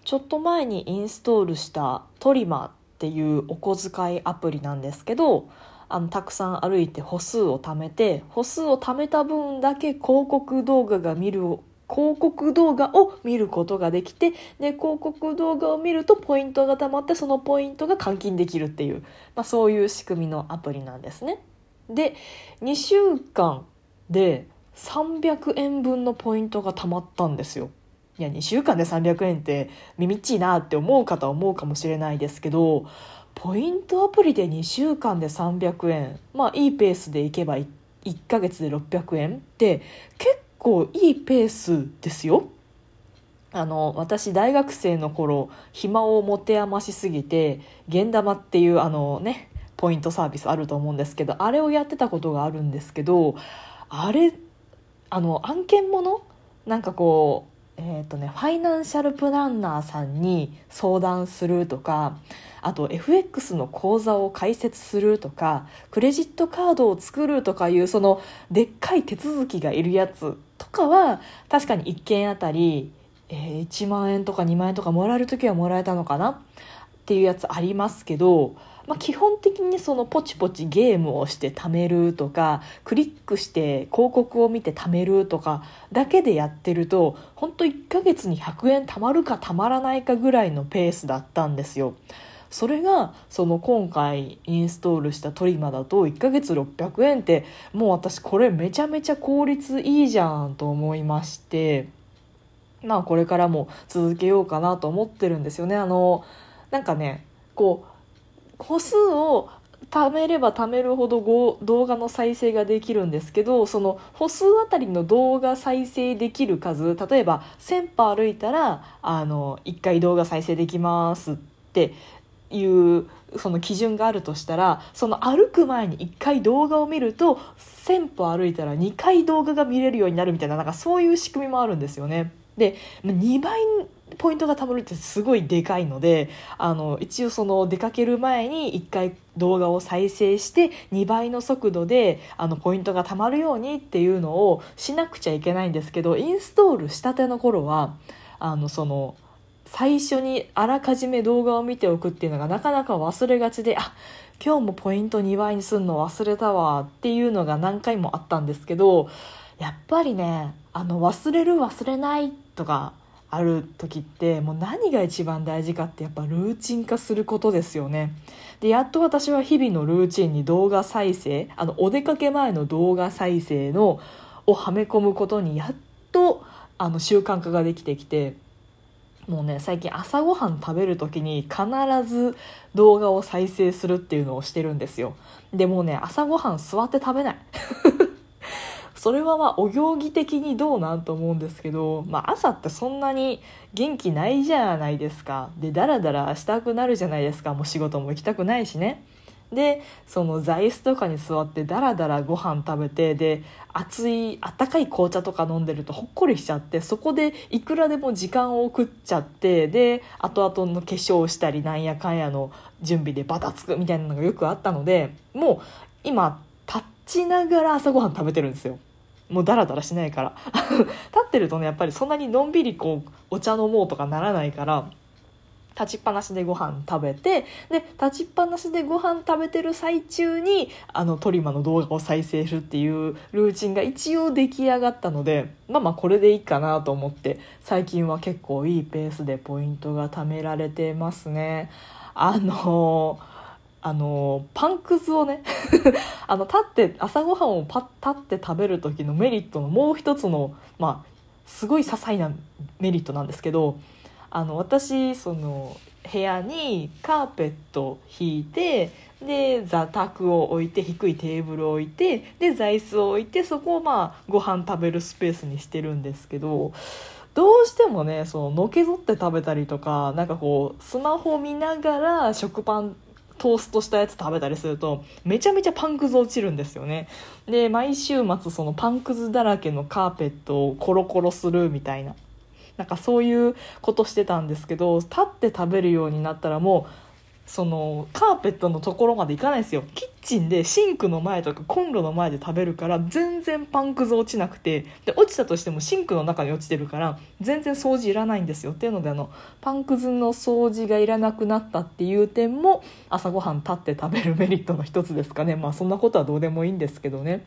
ちょっと前にインストールしたトリマーっていうお小遣いアプリなんですけど、たくさん歩いて歩数を貯めて、歩数を貯めた分だけ広告動画を見ることができて、で広告動画を見るとポイントが貯まって、そのポイントが換金できるっていう、そういう仕組みのアプリなんですね。で2週間で300円分のポイントが貯まったんですよ。いや2週間で300円ってみみっちいなって思う方は思うかもしれないですけど、ポイントアプリで2週間で300円、いいペースでいけば1ヶ月で600円って結構いいペースですよ。私大学生の頃暇を持て余しすぎて、現玉っていうポイントサービスあると思うんですけど、あれをやってたことがあるんですけど、あれ案件ものなんかこうファイナンシャルプランナーさんに相談するとか、あと FX の口座を開設するとか、クレジットカードを作るとかいうそのでっかい手続きがいるやつとかは確かに1件あたり、1万円とか2万円とかもらえるときはもらえたのかなっていうやつありますけど、基本的にそのポチポチゲームをして貯めるとか、クリックして広告を見て貯めるとかだけでやってると、本当1ヶ月に100円貯まるか貯まらないかぐらいのペースだったんですよ。それがその今回インストールしたトリマだと1ヶ月600円って、もう私これめちゃめちゃ効率いいじゃんと思いまして、これからも続けようかなと思ってるんですよね。なんかね、こう歩数を貯めれば貯めるほど動画の再生ができるんですけど、その歩数あたりの動画再生できる数、例えば1000歩歩いたら1回動画再生できますっていうその基準があるとしたら、その歩く前に1回動画を見ると1000歩歩いたら2回動画が見れるようになるみたいな、そういう仕組みもあるんですよね。で2倍ポイントが貯まるってすごいでかいので、一応その出かける前に1回動画を再生して2倍の速度でポイントが貯まるようにっていうのをしなくちゃいけないんですけど、インストールしたての頃はその最初にあらかじめ動画を見ておくっていうのがなかなか忘れがちで、今日もポイント2倍にするの忘れたわっていうのが何回もあったんですけど、やっぱりね忘れる忘れないとかある時って、もう何が一番大事かってやっぱルーチン化することですよね。でやっと私は日々のルーチンに動画再生、お出かけ前の動画再生をはめ込むことにやっと習慣化ができてきて、もうね最近朝ごはん食べる時に必ず動画を再生するっていうのをしてるんですよ。でもうね朝ごはん座って食べないそれはお行儀的にどうなんと思うんですけど、朝ってそんなに元気ないじゃないですか。でダラダラしたくなるじゃないですか。もう仕事も行きたくないしね。でその座椅子とかに座ってダラダラご飯食べて、であったかい紅茶とか飲んでるとほっこりしちゃって、そこでいくらでも時間を食っちゃって、で後々の化粧したりなんやかんやの準備でバタつくみたいなのがよくあったので、もう今立ちながら朝ごはん食べてるんですよ。もうダラダラしないから立ってるとねやっぱりそんなにのんびりお茶飲もうとかならないから、立ちっぱなしでご飯食べて、で立ちっぱなしでご飯食べてる最中にトリマの動画を再生するっていうルーチンが一応出来上がったので、これでいいかなと思って、最近は結構いいペースでポイントが貯められてますね。パンくずをね立って朝ごはんを立って食べる時のメリットのもう一つのすごい些細なメリットなんですけど、私その部屋にカーペット引いて、で座卓を置いて低いテーブルを置いて、で座椅子を置いて、そこをご飯食べるスペースにしてるんですけど、どうしてもねのけぞって食べたりとか、スマホ見ながら食パントーストしたやつ食べたりするとめちゃめちゃパンくず落ちるんですよね。で毎週末そのパンくずだらけのカーペットをコロコロするみたいな、そういうことしてたんですけど、立って食べるようになったらもそのカーペットのところまで行かないんですよ。キッチンでシンクの前とかコンロの前で食べるから全然パンくず落ちなくて、で落ちたとしてもシンクの中に落ちてるから全然掃除いらないんですよ。っていうのでパンくずの掃除がいらなくなったっていう点も朝ごはん立って食べるメリットの一つですかね。まあそんなことはどうでもいいんですけどね。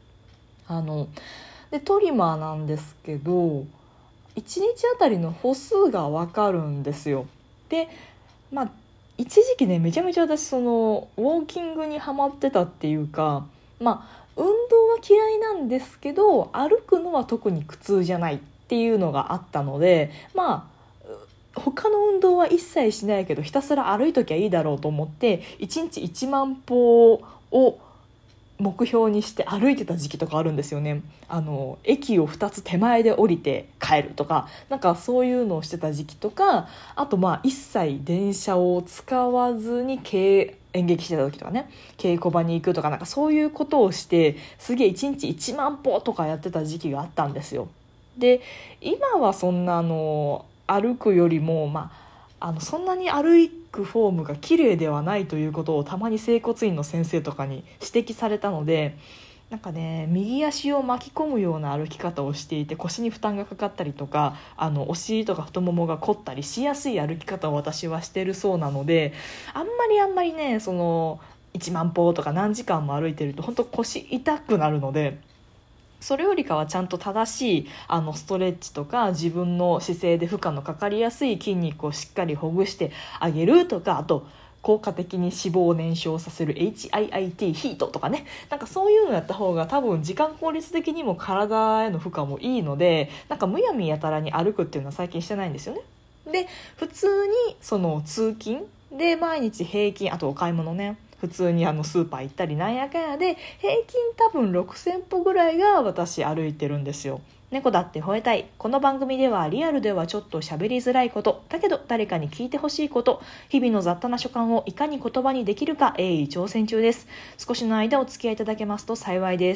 でトリマーなんですけど1日あたりの歩数が分かるんですよ。でまあ一時期ねめちゃめちゃ私そのウォーキングにハマってたっていうか、まあ運動は嫌いなんですけど歩くのは特に苦痛じゃないっていうのがあったので、まあ他の運動は一切しないけどひたすら歩いときゃいいだろうと思って1日1万歩を目標にして歩いてた時期とかあるんですよね。駅を2つ手前で降りて帰るとか、なんかそういうのをしてた時期とか、あとまあ一切電車を使わずに演劇してた時とかね、稽古場に行くとか、なんかそういうことをしてすげえ1日1万歩とかやってた時期があったんですよ。で今はそんな歩くよりもそんなに歩くフォームが綺麗ではないということをたまに整骨院の先生とかに指摘されたので、なんかね右足を巻き込むような歩き方をしていて腰に負担がかかったりとかお尻とか太ももが凝ったりしやすい歩き方を私はしてるそうなので、あんまりねその1万歩とか何時間も歩いてると本当腰痛くなるので、それよりかはちゃんと正しいストレッチとか自分の姿勢で負荷のかかりやすい筋肉をしっかりほぐしてあげるとか、あと効果的に脂肪を燃焼させる HIIT ヒートとかね、なんかそういうのやった方が多分時間効率的にも体への負荷もいいので、なんかむやみやたらに歩くっていうのは最近してないんですよね。で普通にその通勤で毎日平均、あとお買い物ね、普通にスーパー行ったりなんやかんやで平均多分6000歩ぐらいが私歩いてるんですよ。猫だって吠えたい。この番組ではリアルではちょっと喋りづらいことだけど誰かに聞いてほしいこと、日々の雑多な所感をいかに言葉にできるか鋭意挑戦中です。少しの間お付き合いいただけますと幸いです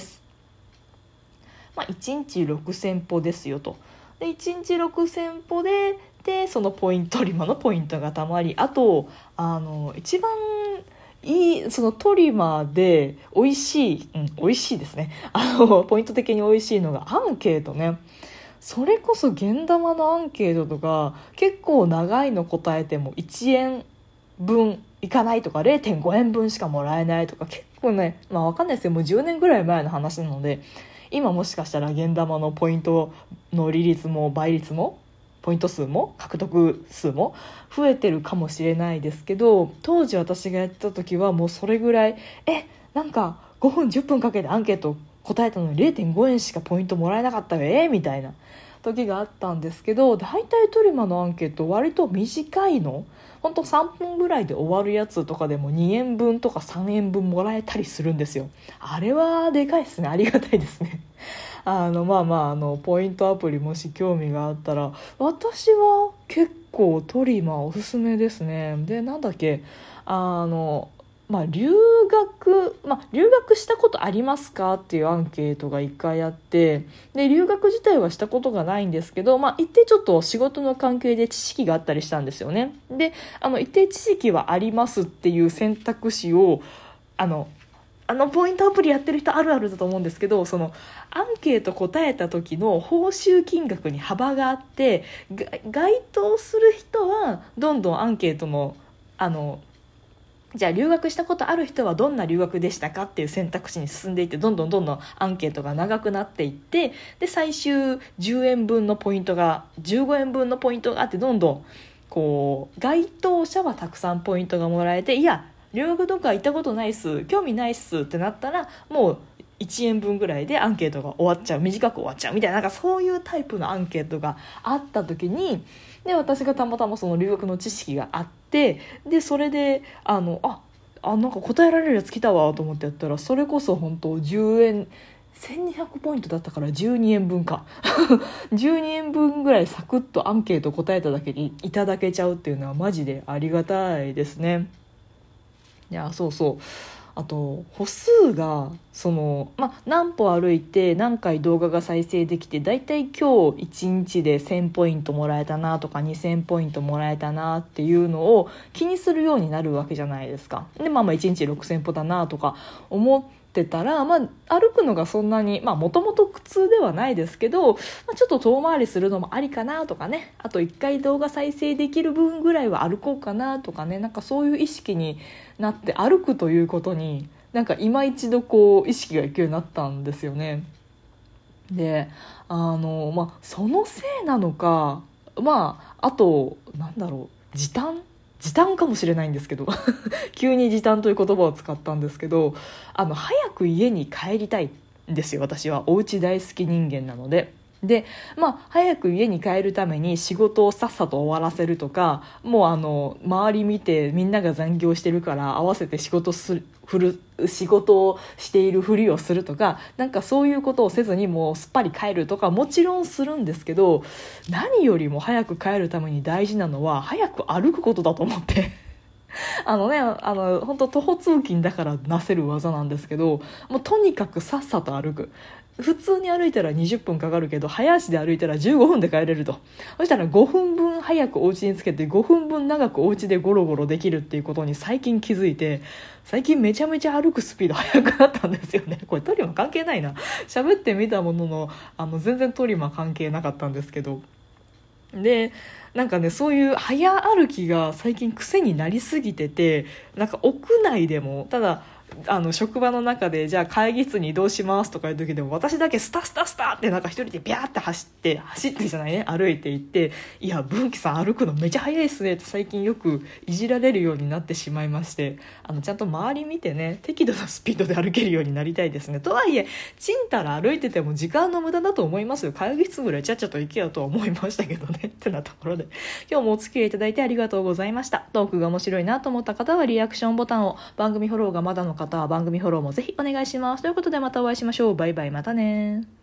。1日6000歩ですよと。で1日6000歩でそのポイントリマのポイントがたまり、あと一番そのトリマーで美味しいですね。ポイント的に美味しいのがアンケートね。それこそ現玉のアンケートとか結構長いの答えても1円分いかないとか 0.5 円分しかもらえないとか、結構ねわかんないですよ。もう10年ぐらい前の話なので、今もしかしたら現玉のポイントの利率も倍率もポイント数も獲得数も増えてるかもしれないですけど、当時私がやってた時はもうそれぐらいなんか5分10分かけてアンケート答えたのに 0.5 円しかポイントもらえなかったよみたいな時があったんですけど、大体トリマのアンケート割と短いの、ほんと3分ぐらいで終わるやつとかでも2円分とか3円分もらえたりするんですよ。あれはでかいですね。ありがたいですね。ポイントアプリもし興味があったら私は結構トリマーおすすめですね。でなんだっけ留学したことありますかっていうアンケートが1回あって、で留学自体はしたことがないんですけど、一定ちょっと仕事の関係で知識があったりしたんですよね。で一定知識はありますっていう選択肢をポイントアプリやってる人あるあるだと思うんですけど、そのアンケート答えた時の報酬金額に幅があって、該当する人はどんどんアンケートのじゃあ留学したことある人はどんな留学でしたかっていう選択肢に進んでいって、どんどんアンケートが長くなっていって、で最終10円分のポイントが15円分のポイントがあって、どんどんこう該当者はたくさんポイントがもらえて、いや留学とか行ったことないっす、興味ないっすってなったらもう1円分ぐらいでアンケートが終わっちゃう、短く終わっちゃうみたいな、なんかそういうタイプのアンケートがあった時に、で私がたまたまその留学の知識があって、でそれでなんか答えられるやつ来たわと思ってやったら、それこそ本当10円1200ポイントだったから12円分か12円分ぐらいサクッとアンケート答えただけにいただけちゃうっていうのはマジでありがたいですね。いやそうそう、 あと歩数が何歩歩いて何回動画が再生できて、だいたい今日1日で1000ポイントもらえたなとか2000ポイントもらえたなっていうのを気にするようになるわけじゃないですか。で1日6000歩だなとか思ってたら、歩くのがそんなにもともと苦痛ではないですけど、ちょっと遠回りするのもありかなとかね、あと1回動画再生できる分ぐらいは歩こうかなとかね、そういう意識になって歩くということに今一度意識がいくようになったんですよね。でそのせいなのか、あと時短かもしれないんですけど急に時短という言葉を使ったんですけど、早く家に帰りたいんですよ。私はお家大好き人間なので。早く家に帰るために仕事をさっさと終わらせるとか、もう周り見てみんなが残業してるから合わせて仕事をしているふりをするとか、そういうことをせずにもうすっぱり帰るとかもちろんするんですけど、何よりも早く帰るために大事なのは早く歩くことだと思って本当徒歩通勤だからなせる技なんですけど、もうとにかくさっさと歩く。普通に歩いたら20分かかるけど、早足で歩いたら15分で帰れると。そしたら5分分早くお家につけて5分分長くお家でゴロゴロできるっていうことに最近気づいて、最近めちゃめちゃ歩くスピード速くなったんですよね。これトリマ関係ないな、喋ってみたものの全然トリマ関係なかったんですけど、でそういう早歩きが最近癖になりすぎてて、屋内でもただ職場の中でじゃあ会議室に移動しますとかいう時でも、私だけスタスタスタって一人でビャーって走ってじゃないね歩いていって、いや文樹さん歩くのめちゃ早いっすねって最近よくいじられるようになってしまいまして、ちゃんと周り見てね適度なスピードで歩けるようになりたいですね。とはいえちんたら歩いてても時間の無駄だと思いますよ。会議室ぐらいちゃっちゃと行けよとは思いましたけどねってなところで、今日もお付き合いいただいてありがとうございました。トークが面白いなと思った方はリアクションボタンを、番組フォローがまだの方は番組フォローもぜひお願いします。ということでまたお会いしましょう。バイバイ、またね。